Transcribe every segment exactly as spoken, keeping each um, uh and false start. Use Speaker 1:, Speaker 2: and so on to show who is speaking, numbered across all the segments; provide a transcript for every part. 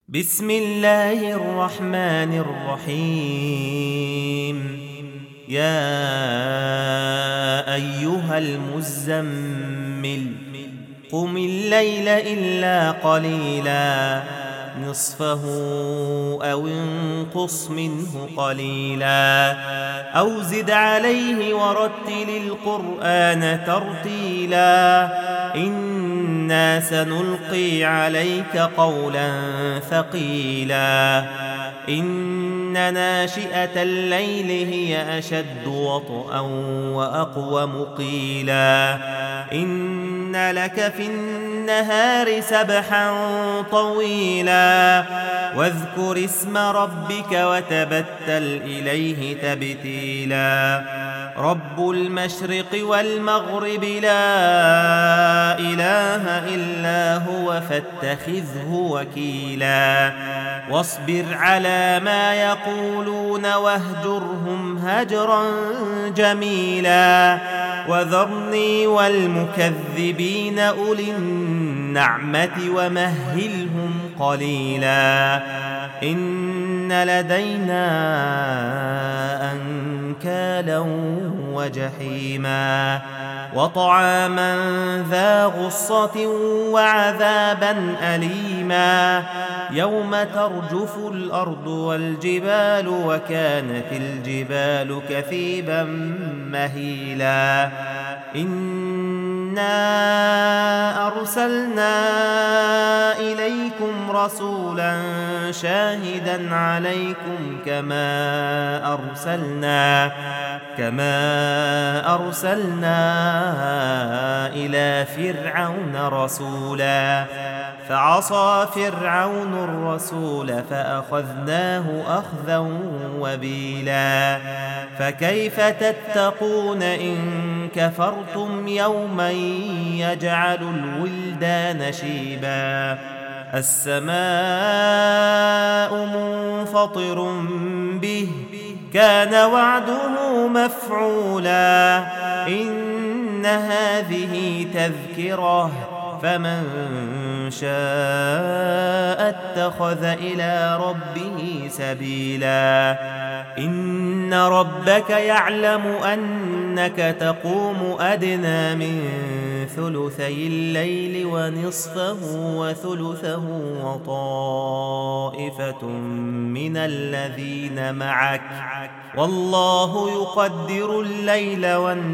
Speaker 1: بسم الله الرحمن الرحيم. يا أيها المزمل قم الليل إلا قليلا نصفه أو انقص منه قليلا أو زد عليه ورتل القرآن ترتيلا إنا سنلقي عليك قولا ثقيلا إن ناشئة الليل هي أشد وطئا وأقوم قيلا إن لك في النهار سبحا طويلا واذكر اسم ربك وتبتل إليه تبتيلا رب المشرق والمغرب لا إله إلا هو فاتخذه وكيلا واصبر على ما يقولون واهجرهم هجرا جميلا وذرني والمكذبين أولي النعمة ومهلهم قليلا إن لدينا أنكالا وجحيما وطعاما ذا غصة وعذابا أليما يوم ترجف الأرض والجبال وكانت الجبال كثيبا مهيلا إنا أرسلنا إليكم رسولا شاهدا عليكم كما أرسلنا كما أرسلنا إلى فرعون رسولا فعصى فرعون الرسول فأخذناه أخذا وبيلا فكيف تتقون إن كفرتم يوما يجعل الولدان شيبا السماء منفطر به كان وعده مفعولا إن هذه تذكرة فمن شاء اتخذ إلى ربه سبيلا إن ربك يعلم أنك تقوم أدنى من ثلثي الليل ونصفه وثلثه وطائفة من الذين معك والله يقدر الليل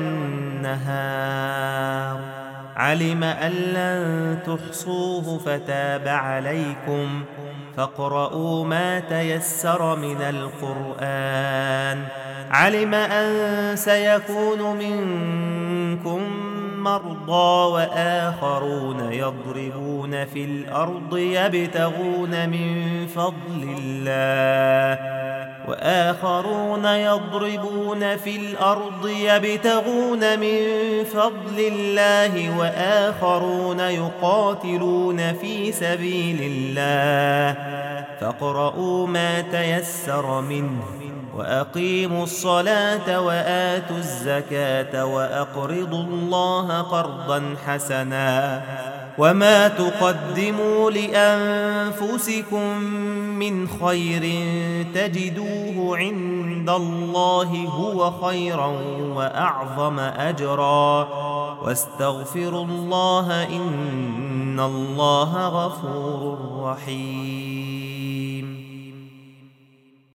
Speaker 1: والنهار علم أن لن تحصوه فتاب عليكم فاقرؤوا ما تيسر من القرآن علم أن سيكون منكم مرضى وآخرون يضربون في الأرض يبتغون من فضل الله وآخرون يضربون في الأرض يبتغون من فضل الله وآخرون يقاتلون في سبيل الله فاقرؤوا ما تيسر منه وأقيموا الصلاة وآتوا الزكاة وأقرضوا الله قرضا حسنا وما تقدموا لأنفسكم من خير تجدوه عند الله هو خيرا وأعظم أجرا واستغفروا الله إن الله غفور رحيم.